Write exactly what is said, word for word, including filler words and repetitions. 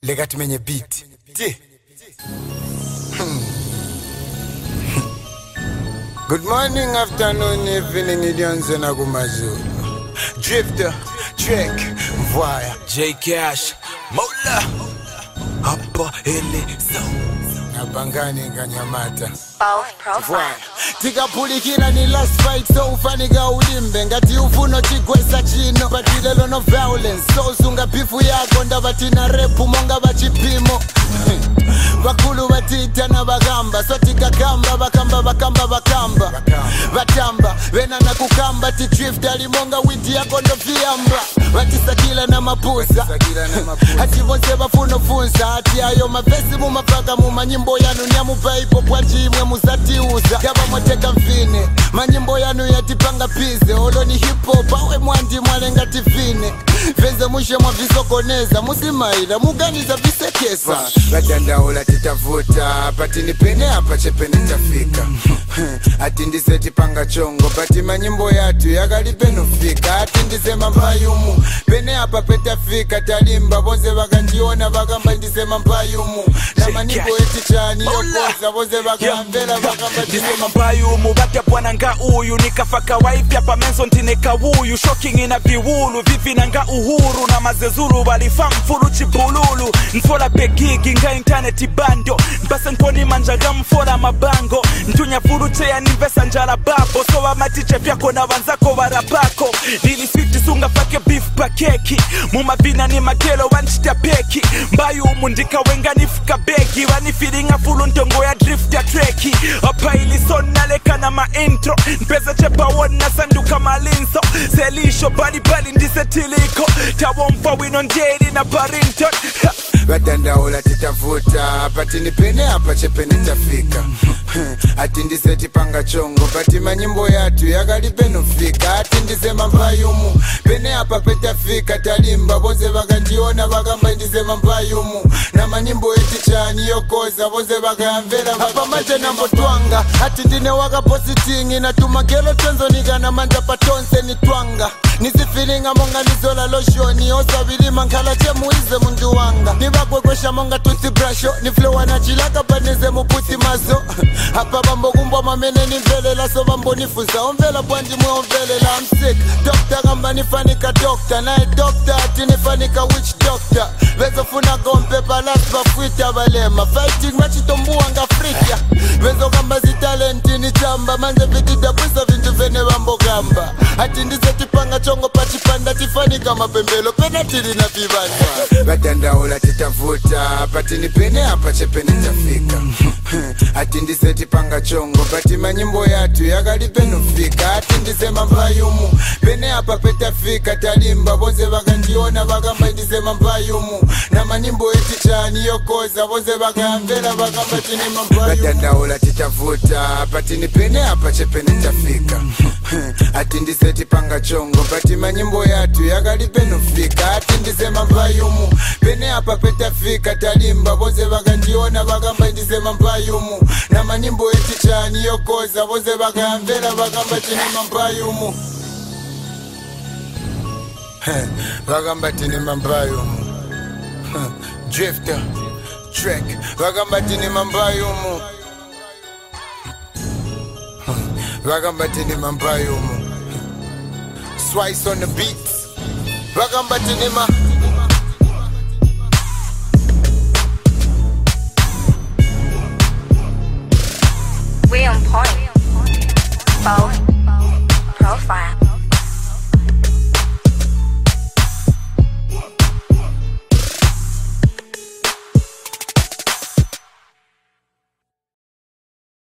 Legati menye beat. Ti. Good morning, afternoon, evening, idionze na kumazulu. Drifter, Trek, Mvwaya, J Cash, Mola, hapa ele so. Nabangani nganyamata. Both profile. Tikapulikira ni last fight so ufanika ulimbe ngati ufuno chigwesa chino patilelo no violence so sunga bifu yako ndabatina repu monga bachipimo bakulu batita na bagamba so tikakamba bakamba bakamba bakamba batamba bena na kukamba ti drift alimonga witi yako ndo viamba batisakila na mapusa hati vonse bafuno funsa hati ayo mavesi mumapaka mumanyimbo yanu nyamupa ipo pwanji imwe muzatiuza yaba mwateka mfine manyimbo yanu yatipanga pize olo ni hip hop awe mwandi mwalenga tifine venze mwishe mwa visokoneza musimaila muganiza visekesa batandaula titavuta pati nipene hapa chepene tafika ati ndise tipanga chongo pati manyimbo yatu yakalipenufika ati ndise mampayumu pene hapa petafika talimba bonze bakanjiona bakamba ndise mampayumu na manimbo eti chani yokoza bonze bakambela bakamba ndise mampayumu batya bwana nga uyu nikafaka waipya pa menso ntineka wuyu shocking ina viwulu vivina nga uhuru na mazezuru balifamfulu chibululu nfola begigi nga internet bando mpasa nkoni manjaga mfola mabango ntunya furuche ya nivesa njala babo so wa matiche vyako na wanzako warapako nili switi sunga fake beef pakeki mumavina ni makelo wanchita peki mbayu umundika wenga nifuka begi wanifilinga fulu ntongo ya drift ya treki apa ili sona leka na ma intro npeza chepa wona sanduka malinso selisho bali bali ndise tiliko tawomfa wino njeri na Barrington batandaula titavuta pati nipene hapa chepene tafika ati ndise tipanga chongo pati manyimbo yatu yakalipenufika ati ndise mampayumu pene hapa petafika talimba bonze bakanjiona bakamba ndise mampayumu na manyimbo eti chani yokoza bonze bakayamvela hapa manje nambotwanga ati ndine wakapositingi natuma gelo tenzo nikana manja patonse nitwanga nisifilinga monga nizola loshoni osabilima nkhala chemuize mundu wanga nibakwekwesha monga tuti brasho niflowa na chilaka paneze muputi mazo hapa bambo kumbwa mamene nimvelela so bambo nifuza omvela bwandi mwe omvelela I'm sick doctor gamba nifanika doctor nae doctor ati nifanika witch doctor bezo funa gompe palas bafuita balema fighting machitombuwa nga frika bezo gamba zitalenti ni chamba manje vitida pwisa vintu vene bambo gamba ati ndize tipanga chongo pachipanda tifanika mapembelo penatili na vivanya batandaula titavuta pati nipene hapa chepene tafika ati ndise tipanga chongo pati manyimbo yatu yakalipenufika ati ndise mampayumu pene hapa petafika talimba bonze bakanjiona bakamba ndise mampayumu na manimbo eti chani yokoza bonze bakayamvela bakamba tini mampayumu batandaula titavuta pati nipene hapa chepene tafika ati ndise tipanga chongo pati manyimbo yatu yakalipenufika ati ndise mampayumu pene hapa petafika talimba bonze bakanjiona bakamba ndise mampayumu na manimbo eti chani yokoza bonze bakayamvela bakamba tini mampayumu bakamba tini mampayumu Drifter, Trek, bakamba tini mampayumu bakamba tini mampayumu Swice on the beats bakamba tini ma We on point. Both